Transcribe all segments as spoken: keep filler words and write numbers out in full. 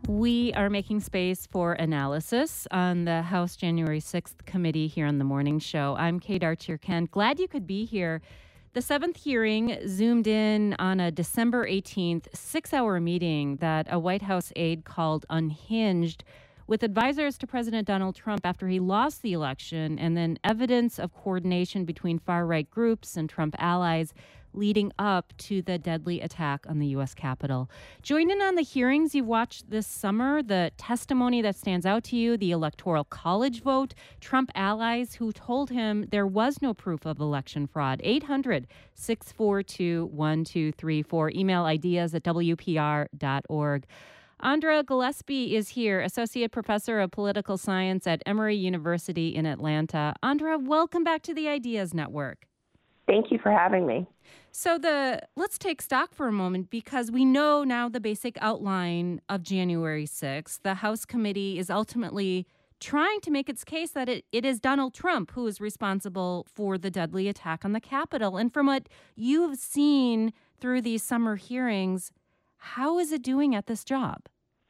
We are making space for analysis on the House January sixth committee here on The Morning Show. I'm Kate Archer-Kent. Glad you could be here. The seventh hearing zoomed in on a December eighteenth six-hour meeting that a White House aide called unhinged, with advisors to President Donald Trump after he lost the election, and then evidence of coordination between far-right groups and Trump allies leading up to the deadly attack on the U S Capitol. Join in on the hearings you've watched this summer, the testimony that stands out to you, the Electoral College vote, Trump allies who told him there was no proof of election fraud. eight hundred, six four two, one two three four. Email ideas at W P R dot org. Andra Gillespie is here, Associate Professor of Political Science at Emory University in Atlanta. Andra, welcome back to the Ideas Network. Thank you for having me. So the let's take stock for a moment, because we know now the basic outline of January sixth. The House committee is ultimately trying to make its case that it, it is Donald Trump who is responsible for the deadly attack on the Capitol. And from what you've seen through these summer hearings, how is it doing at this job?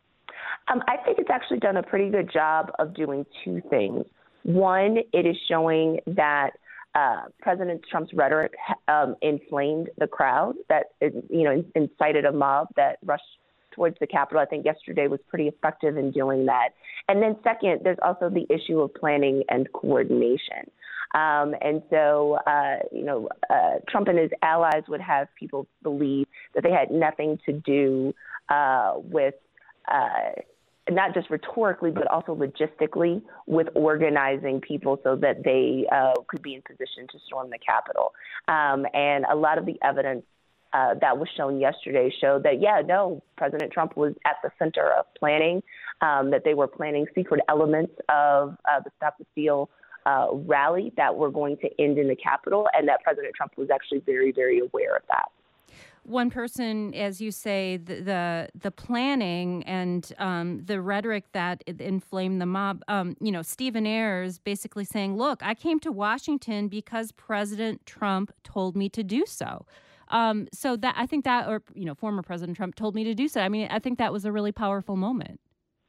Um, I think it's actually done a pretty good job of doing two things. One, it is showing that Uh, President Trump's rhetoric um, inflamed the crowd, that, you know, incited a mob that rushed towards the Capitol. I think yesterday was pretty effective in doing that. And then second, there's also the issue of planning and coordination. Um, and so, uh, you know, uh, Trump and his allies would have people believe that they had nothing to do uh, with uh not just rhetorically, but also logistically, with organizing people so that they uh, could be in position to storm the Capitol. Um, and a lot of the evidence uh, that was shown yesterday showed that, yeah, no, President Trump was at the center of planning, um, that they were planning secret elements of uh, the Stop the Steal uh, rally that were going to end in the Capitol, and that President Trump was actually very, very aware of that. One person, as you say, the the, the planning and um, the rhetoric that inflamed the mob, um, you know, Stephen Ayers basically saying, look, I came to Washington because President Trump told me to do so. Um, so that I think that, or, you know, former President Trump told me to do so. I mean, I think that was a really powerful moment.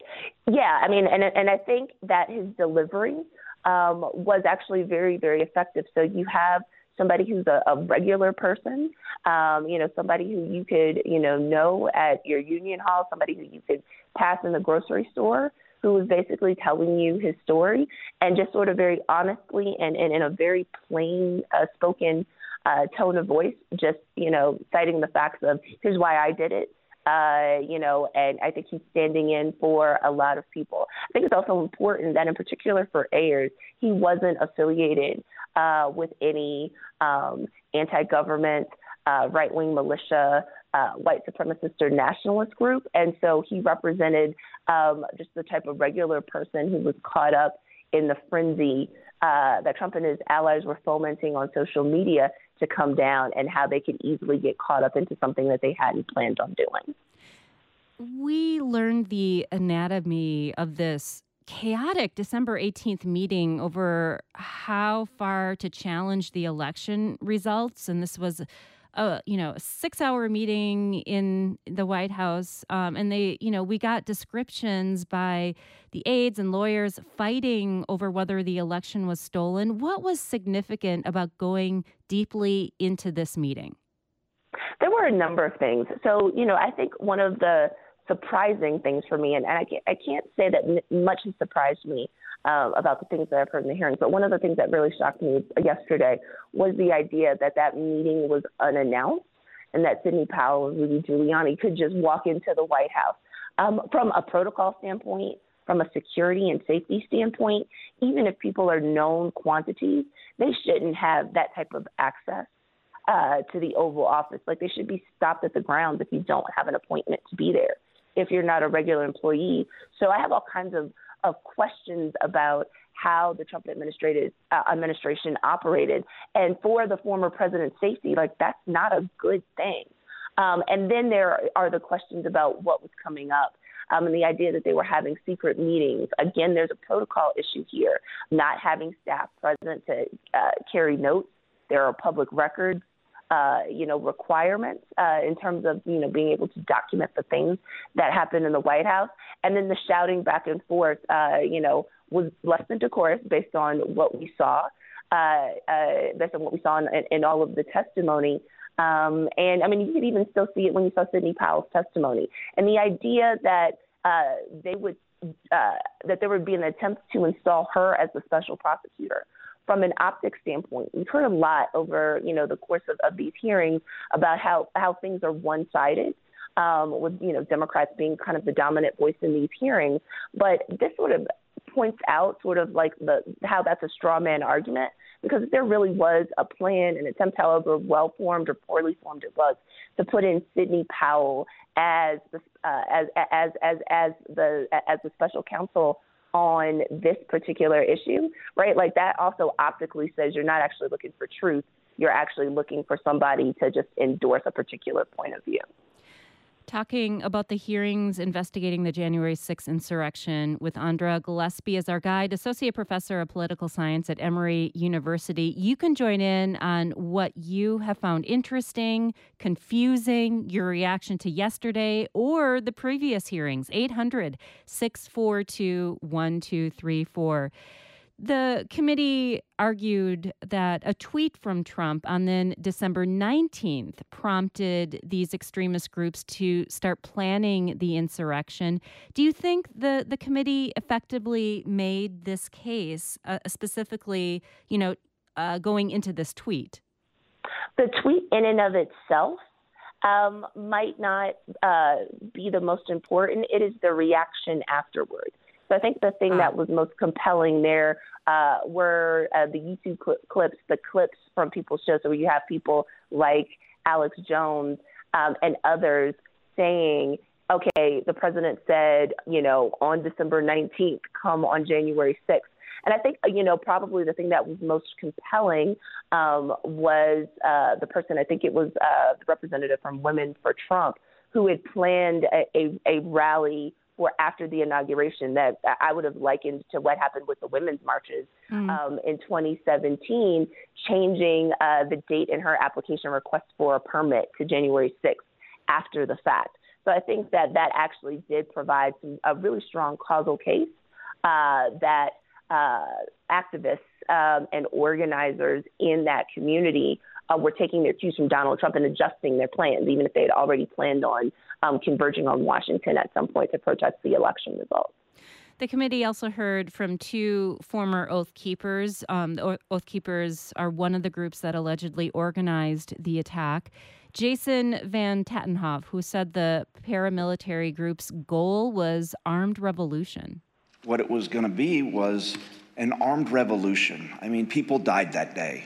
Yeah, I mean, and, and I think that his delivery um, was actually very, very effective. So you have somebody who's a, a regular person, um, you know, somebody who you could, you know, know at your union hall, somebody who you could pass in the grocery store, who was basically telling you his story, and just sort of very honestly and, and in a very plain uh, spoken uh, tone of voice, just, you know, citing the facts of here's why I did it. Uh, you know, and I think he's standing in for a lot of people. I think it's also important that in particular for Ayers, he wasn't affiliated uh, with any um, anti-government, uh, right-wing militia, uh, white supremacist or nationalist group. And so he represented um, just the type of regular person who was caught up in the frenzy uh, that Trump and his allies were fomenting on social media to come down, and how they could easily get caught up into something that they hadn't planned on doing. We learned the anatomy of this chaotic December eighteenth meeting over how far to challenge the election results. And this was a, you know, a six-hour meeting in the White House. Um, and they, you know, we got descriptions by the aides and lawyers fighting over whether the election was stolen. What was significant about going deeply into this meeting? There were a number of things. So, you know, I think one of the surprising things for me, and I can't, I can't say that much has surprised me uh, about the things that I've heard in the hearings, but one of the things that really shocked me yesterday was the idea that that meeting was unannounced and that Sidney Powell and Rudy Giuliani could just walk into the White House. Um, from a protocol standpoint, from a security and safety standpoint, even if people are known quantities, they shouldn't have that type of access uh, to the Oval Office. Like, they should be stopped at the grounds if you don't have an appointment to be there, if you're not a regular employee. So I have all kinds of, of questions about how the Trump administrative, uh, administration operated. And for the former president's safety, like, that's not a good thing. Um, and then there are the questions about what was coming up. Um, and the idea that they were having secret meetings. Again, there's a protocol issue here, not having staff present to uh, carry notes. There are public records uh, you know, requirements uh, in terms of, you know, being able to document the things that happened in the White House. And then the shouting back and forth, uh, you know, was less than decorous based on what we saw, uh, uh, based on what we saw in, in all of the testimony. Um, and, I mean, you could even still see it when you saw Sidney Powell's testimony. And the idea that uh, they would uh, that there would be an attempt to install her as the special prosecutor. From an optics standpoint, we've heard a lot over, you know, the course of, of these hearings about how, how things are one-sided, um, with, you know, Democrats being kind of the dominant voice in these hearings. But this sort of points out sort of like the how that's a straw man argument, because if there really was a plan, an attempt, however well-formed or poorly formed it was, to put in Sidney Powell as the, uh, as, as, as, as the, as the special counsel on this particular issue, right? Like that also optically says you're not actually looking for truth. You're actually looking for somebody to just endorse a particular point of view. Talking about the hearings investigating the January sixth insurrection with Andra Gillespie as our guide, Associate Professor of Political Science at Emory University. You can join in on what you have found interesting, confusing, your reaction to yesterday or the previous hearings. eight hundred, six four two, one two three four. The committee argued that a tweet from Trump on then December nineteenth prompted these extremist groups to start planning the insurrection. Do you think the, the committee effectively made this case, uh, specifically, you know, uh, going into this tweet? The tweet in and of itself um, might not uh, be the most important. It is the reaction afterwards. So I think the thing that was most compelling there uh, were uh, the YouTube cl- clips, the clips from people's shows. So you have people like Alex Jones um, and others saying, okay, the president said, you know, on December nineteenth, come on January sixth. And I think, you know, probably the thing that was most compelling um, was uh, the person, I think it was uh, the representative from Women for Trump, who had planned a, a, a rally for after the inauguration that I would have likened to what happened with the women's marches mm. um, in twenty seventeen, changing uh, the date in her application request for a permit to January sixth after the fact. So I think that that actually did provide some, a really strong causal case uh, that uh, activists um, and organizers in that community uh, were taking their cues from Donald Trump and adjusting their plans, even if they had already planned on Um, converging on Washington at some point to protest the election results. The committee also heard from two former Oath Keepers. Um, the Oath Keepers are one of the groups that allegedly organized the attack. Jason Van Tatenhove, who said the paramilitary group's goal was armed revolution. What it was going to be was an armed revolution. I mean, people died that day.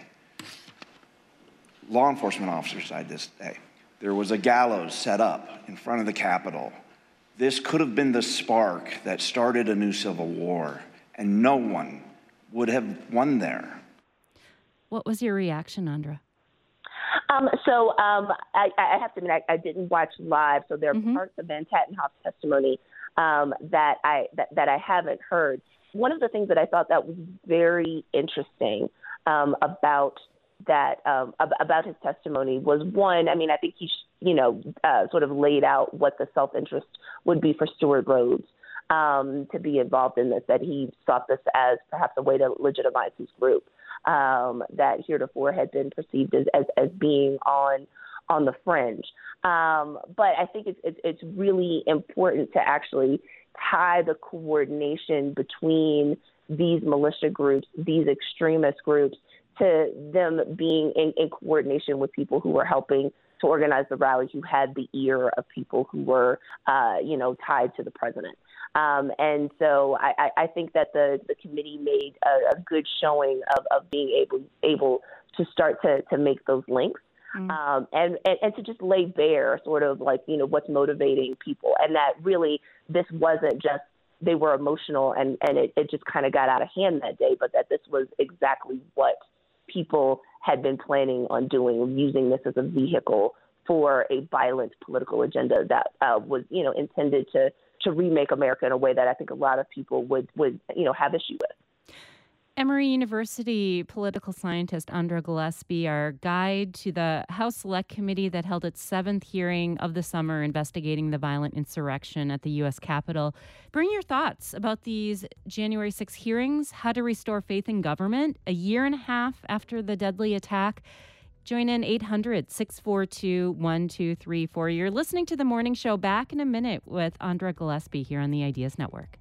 Law enforcement officers died this day. There was a gallows set up in front of the Capitol. This could have been the spark that started a new civil war, and no one would have won there. What was your reaction, Andra? Um, so um, I, I have to admit, I, I didn't watch live, so there are mm-hmm. parts of Van Tatenhove's testimony um, that I that, that I haven't heard. One of the things that I thought that was very interesting um, about that um, about his testimony was, one, I mean, I think he, you know, uh, sort of laid out what the self-interest would be for Stewart Rhodes um, to be involved in this, that he sought this as perhaps a way to legitimize his group um, that heretofore had been perceived as, as, as being on on the fringe. Um, but I think it's, it's, it's really important to actually tie the coordination between these militia groups, these extremist groups, to them being in, in coordination with people who were helping to organize the rally, who had the ear of people who were, uh, you know, tied to the president. Um, and so I, I think that the, the committee made a, a good showing of, of being able able to start to, to make those links mm. um, and, and, and to just lay bare sort of like, you know, what's motivating people. And that really this wasn't just they were emotional and, and it, it just kind of got out of hand that day, but that this was exactly what people had been planning on doing, using this as a vehicle for a violent political agenda that uh, was, you know, intended to to remake America in a way that I think a lot of people would, would you know, have issue with. Emory University political scientist Andra Gillespie, our guide to the House Select Committee that held its seventh hearing of the summer investigating the violent insurrection at the U S Capitol. Bring your thoughts about these January sixth hearings, how to restore faith in government, a year and a half after the deadly attack. Join in eight hundred, six four two, one two three four. You're listening to The Morning Show. Back in a minute with Andra Gillespie here on the Ideas Network.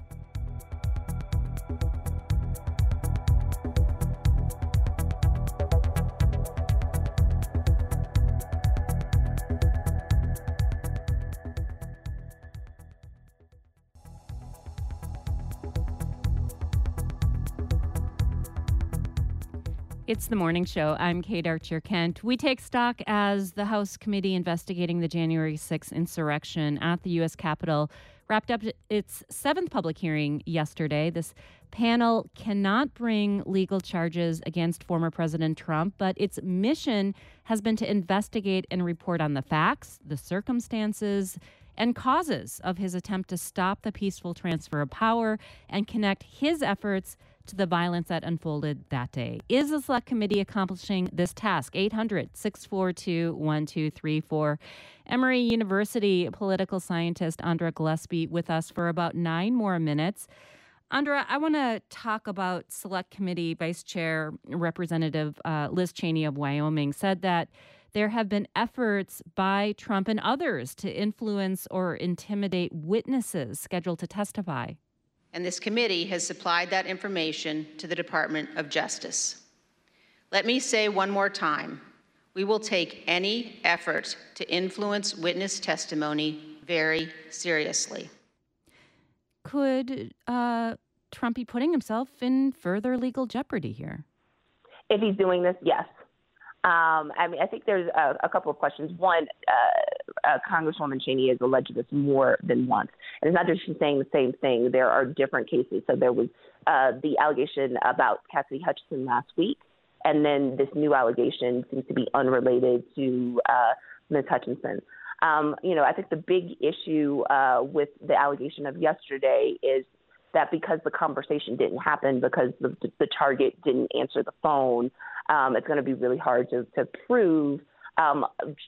It's The Morning Show. I'm Kate Archer-Kent. We take stock as the House committee investigating the January sixth insurrection at the U S Capitol wrapped up its seventh public hearing yesterday. This panel cannot bring legal charges against former President Trump, but its mission has been to investigate and report on the facts, the circumstances, and causes of his attempt to stop the peaceful transfer of power and connect his efforts to the violence that unfolded that day. Is the Select Committee accomplishing this task? eight hundred, six four two, one two three four. Emory University political scientist Andra Gillespie with us for about nine more minutes. Andra, I want to talk about Select Committee Vice Chair Representative uh, Liz Cheney of Wyoming said that there have been efforts by Trump and others to influence or intimidate witnesses scheduled to testify. And this committee has supplied that information to the Department of Justice. Let me say one more time, we will take any effort to influence witness testimony very seriously. Could uh, Trump be putting himself in further legal jeopardy here? If he's doing this, yes. Um, I mean, I think there's a, a couple of questions. One, uh, uh, Congresswoman Cheney has alleged this more than once. And it's not that she's saying the same thing. There are different cases. So there was uh, the allegation about Cassidy Hutchinson last week, and then this new allegation seems to be unrelated to uh, Miz Hutchinson. Um, you know, I think the big issue uh, with the allegation of yesterday is that because the conversation didn't happen, because the, the target didn't answer the phone, um, it's going to be really hard to, to prove um,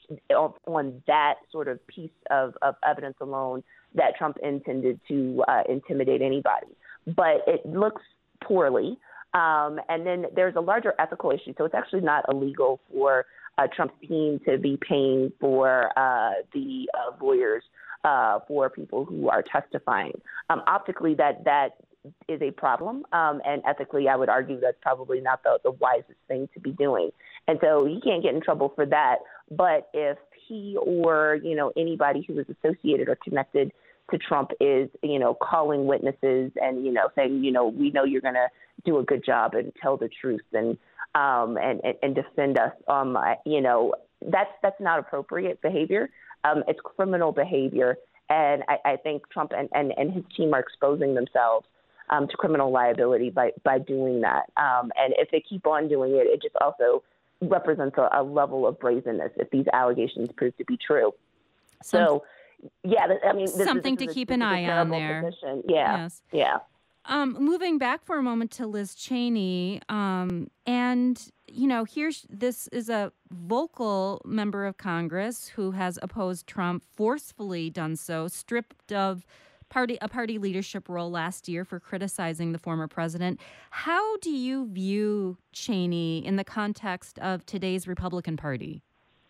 on that sort of piece of, of evidence alone that Trump intended to uh, intimidate anybody. But it looks poorly. Um, and then there's a larger ethical issue. So it's actually not illegal for uh, Trump's team to be paying for uh, the uh, lawyers Uh, for people who are testifying. Um, optically, that that is a problem, um, and ethically, I would argue that's probably not the, the wisest thing to be doing. And so he can't get in trouble for that. But if he or you know anybody who is associated or connected to Trump is you know calling witnesses and you know saying you know we know you're going to do a good job and tell the truth and um, and, and and defend us, um, you know that's that's not appropriate behavior. Um, it's criminal behavior, and I, I think Trump and, and, and his team are exposing themselves um, to criminal liability by, by doing that. Um, and if they keep on doing it, it just also represents a, a level of brazenness if these allegations prove to be true. Some, so, yeah, I mean, this, something this to a, keep an eye on there. Position. Yeah, yes. yeah. Um, moving back for a moment to Liz Cheney, um, and, you know, here's this is a vocal member of Congress who has opposed Trump, forcefully done so, stripped of party a party leadership role last year for criticizing the former president. How do you view Cheney in the context of today's Republican Party?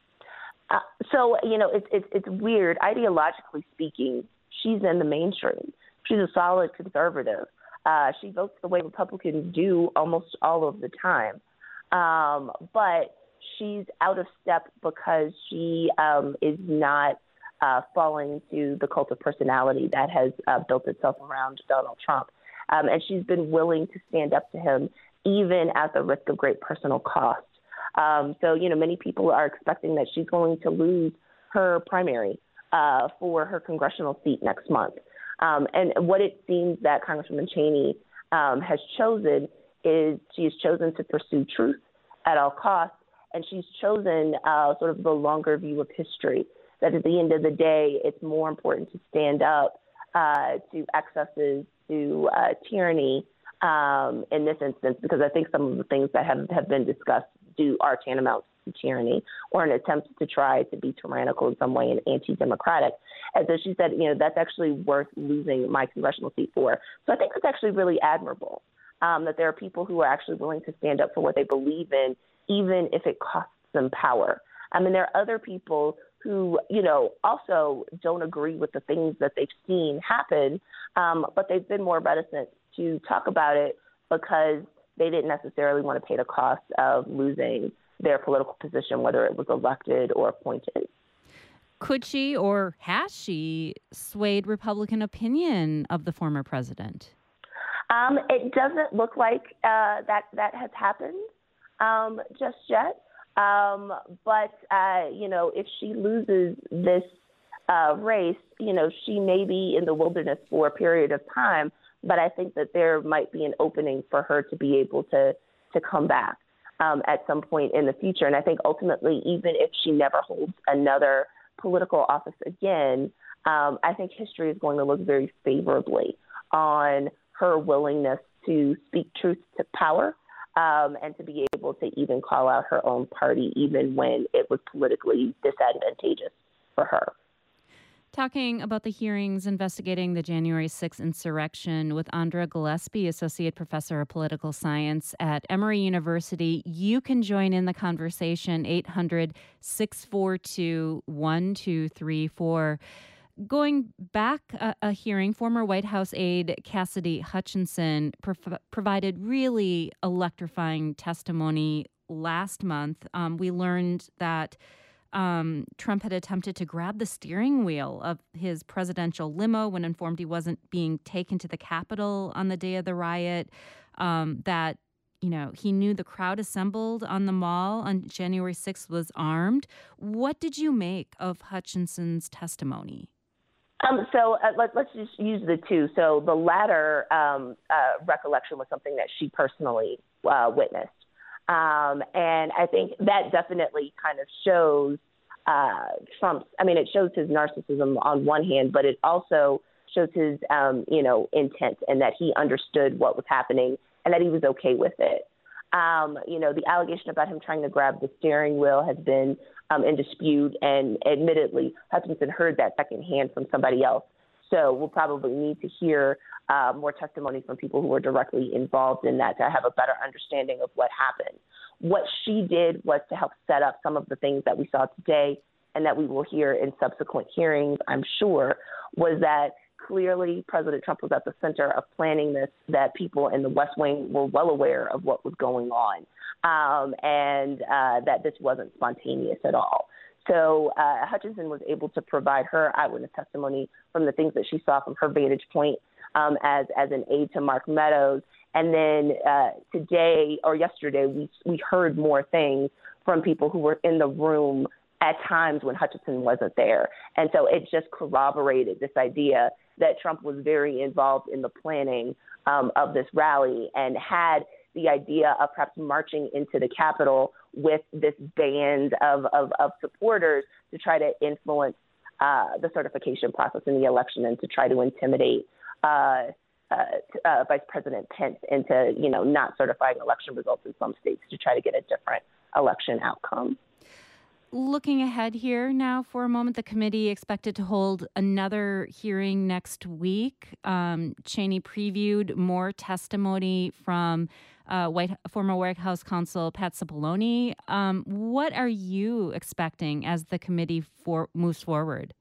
Uh, so, you know, it's, it's, it's weird. Ideologically speaking, she's in the mainstream. She's a solid conservative. Uh, she votes the way Republicans do almost all of the time. Um, but she's out of step because she um, is not uh, falling to the cult of personality that has uh, built itself around Donald Trump. Um, and she's been willing to stand up to him, even at the risk of great personal cost. Um, so, you know, many people are expecting that she's going to lose her primary uh, for her congressional seat next month. Um, and what it seems that Congresswoman Cheney um, has chosen is she has chosen to pursue truth at all costs, and she's chosen uh, sort of the longer view of history, that at the end of the day, it's more important to stand up uh, to excesses, to uh, tyranny, um, in this instance, because I think some of the things that have, have been discussed do are tantamount to tyranny or an attempt to try to be tyrannical in some way and anti-democratic. And so she said, you know, that's actually worth losing my congressional seat for. So I think it's actually really admirable um, that there are people who are actually willing to stand up for what they believe in, even if it costs them power. I mean, there are other people who, you know, also don't agree with the things that they've seen happen, um, but they've been more reticent to talk about it because they didn't necessarily want to pay the cost of losing their political position, whether it was elected or appointed. Could she or has she swayed Republican opinion of the former president? Um, it doesn't look like uh, that that has happened um, just yet. Um, but, uh, you know, if she loses this uh, race, you know, she may be in the wilderness for a period of time. But I think that there might be an opening for her to be able to to come back um, at some point in the future. And I think ultimately, even if she never holds another political office again, um, I think history is going to look very favorably on her willingness to speak truth to power um, and to be able to even call out her own party, even when it was politically disadvantageous for her. Talking about the hearings investigating the January sixth insurrection with Andra Gillespie, Associate Professor of Political Science at Emory University. You can join in the conversation, eight hundred, six four two, one two three four. Going back a, a hearing, former White House aide Cassidy Hutchinson prov- provided really electrifying testimony last month. Um, we learned that Um, Trump had attempted to grab the steering wheel of his presidential limo when informed he wasn't being taken to the Capitol on the day of the riot, um, that, you know, he knew the crowd assembled on the mall on January sixth was armed. What did you make of Hutchinson's testimony? Um, so uh, let, let's just use the two. So the latter um, uh, recollection was something that she personally uh, witnessed. Um, and I think that definitely kind of shows uh, Trump's, I mean, it shows his narcissism on one hand, but it also shows his, um, you know, intent and that he understood what was happening and that he was okay with it. Um, you know, the allegation about him trying to grab the steering wheel has been um, in dispute, and admittedly, Hutchinson heard that secondhand from somebody else. So we'll probably need to hear uh, more testimony from people who were directly involved in that to have a better understanding of what happened. What she did was to help set up some of the things that we saw today and that we will hear in subsequent hearings, I'm sure, was that clearly President Trump was at the center of planning this, that people in the West Wing were well aware of what was going on, um, and uh, that this wasn't spontaneous at all. So uh, Hutchinson was able to provide her eyewitness testimony from the things that she saw from her vantage point um, as as an aide to Mark Meadows. And then uh, today or yesterday, we we heard more things from people who were in the room at times when Hutchinson wasn't there. And so it just corroborated this idea that Trump was very involved in the planning um, of this rally and had the idea of perhaps marching into the Capitol with this band of, of, of supporters to try to influence uh, the certification process in the election and to try to intimidate uh, uh, uh, Vice President Pence into, you know, not certifying election results in some states to try to get a different election outcome. Looking ahead here now for a moment, the committee expected to hold another hearing next week. Um, Cheney previewed more testimony from uh, White, former White House counsel Pat Cipollone. Um, what are you expecting as the committee for, moves forward?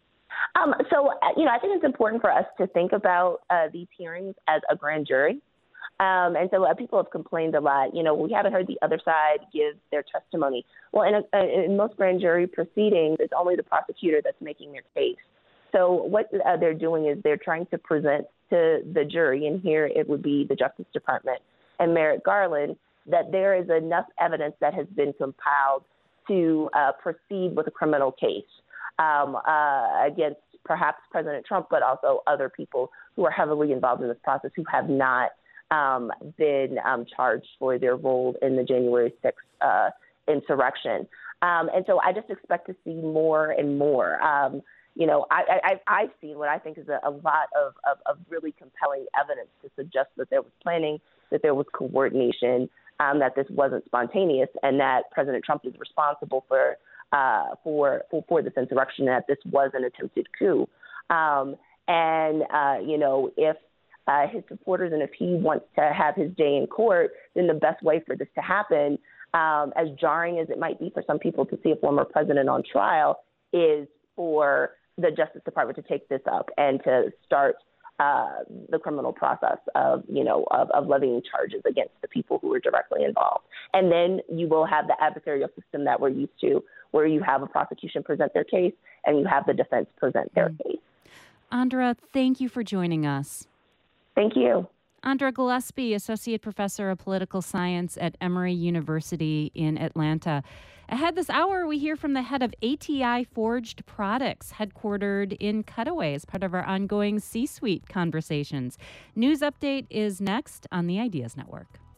Um, so, you know, I think it's important for us to think about uh, these hearings as a grand jury. Um, and so uh, people have complained a lot, you know, we haven't heard the other side give their testimony. Well, in, a, in most grand jury proceedings, it's only the prosecutor that's making their case. So what uh, they're doing is they're trying to present to the jury, and here it would be the Justice Department and Merrick Garland, that there is enough evidence that has been compiled to uh, proceed with a criminal case um, uh, against perhaps President Trump, but also other people who are heavily involved in this process who have not Um, been um, charged for their role in the January sixth uh, insurrection. Um, and so I just expect to see more and more. Um, you know, I, I, I've seen what I think is a, a lot of, of, of really compelling evidence to suggest that there was planning, that there was coordination, um, that this wasn't spontaneous, and that President Trump is responsible for uh, for, for for this insurrection, that this was an attempted coup. Um, and, uh, you know, if uh, his supporters and if he wants to have his day in court, then the best way for this to happen, um, as jarring as it might be for some people to see a former president on trial, is for the Justice Department to take this up and to start uh, the criminal process of, you know, of, of levying charges against the people who were directly involved. And then you will have the adversarial system that we're used to, where you have a prosecution present their case and you have the defense present their mm. case. Andra, thank you for joining us. Thank you. Andra Gillespie, Associate Professor of Political Science at Emory University in Atlanta. Ahead this hour, we hear from the head of A T I Forged Products, headquartered in Cutaway, as part of our ongoing C-suite conversations. News Update is next on the Ideas Network.